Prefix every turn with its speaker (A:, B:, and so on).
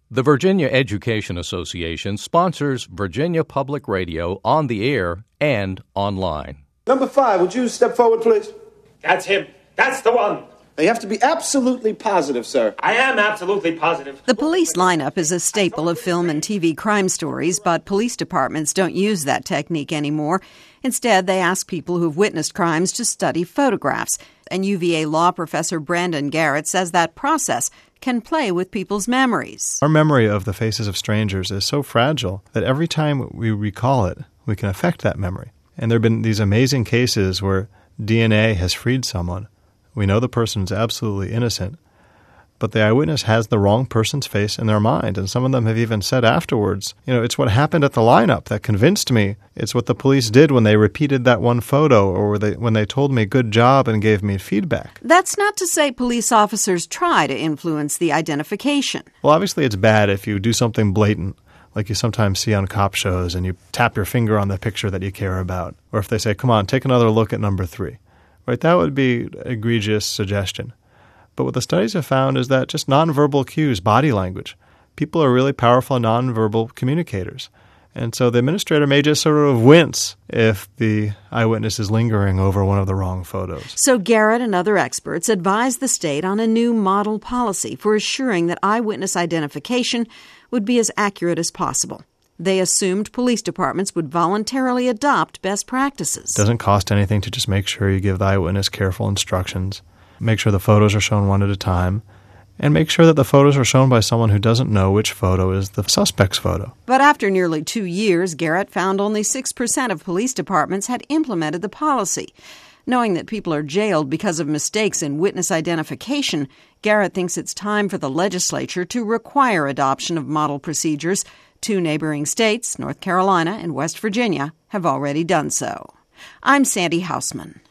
A: The Virginia Education Association sponsors Virginia Public Radio on the air and online.
B: Number 5, would you step forward, please?
C: That's him. That's the one.
B: Now, you have to be absolutely positive, sir.
C: I am absolutely positive.
D: The police lineup is a staple of film and TV crime stories, but police departments don't use that technique anymore. Instead, they ask people who've witnessed crimes to study photographs. And UVA law professor Brandon Garrett says that process can play with people's memories.
E: Our memory of the faces of strangers is so fragile that every time we recall it, we can affect that memory. And there have been these amazing cases where DNA has freed someone. We know the person is absolutely innocent, but the eyewitness has the wrong person's face in their mind. And some of them have even said afterwards, it's what happened at the lineup that convinced me. It's what the police did when they repeated that one photo or when they told me good job and gave me feedback.
D: That's not to say police officers try to influence the identification.
E: Well, obviously it's bad if you do something blatant, like you sometimes see on cop shows, and you tap your finger on the picture that you care about. Or if they say, come on, take another look at number 3. Right, that would be egregious suggestion. But what the studies have found is that just nonverbal cues, body language, people are really powerful nonverbal communicators. And so the administrator may just sort of wince if the eyewitness is lingering over one of the wrong photos.
D: So Garrett and other experts advised the state on a new model policy for assuring that eyewitness identification would be as accurate as possible. They assumed police departments would voluntarily adopt best practices.
E: It doesn't cost anything to just make sure you give the eyewitness careful instructions, make sure the photos are shown one at a time, and make sure that the photos are shown by someone who doesn't know which photo is the suspect's photo.
D: But after nearly 2 years, Garrett found only 6% of police departments had implemented the policy. Knowing that people are jailed because of mistakes in witness identification, Garrett thinks it's time for the legislature to require adoption of model procedures. 2 neighboring states, North Carolina and West Virginia, have already done so. I'm Sandy Hausman.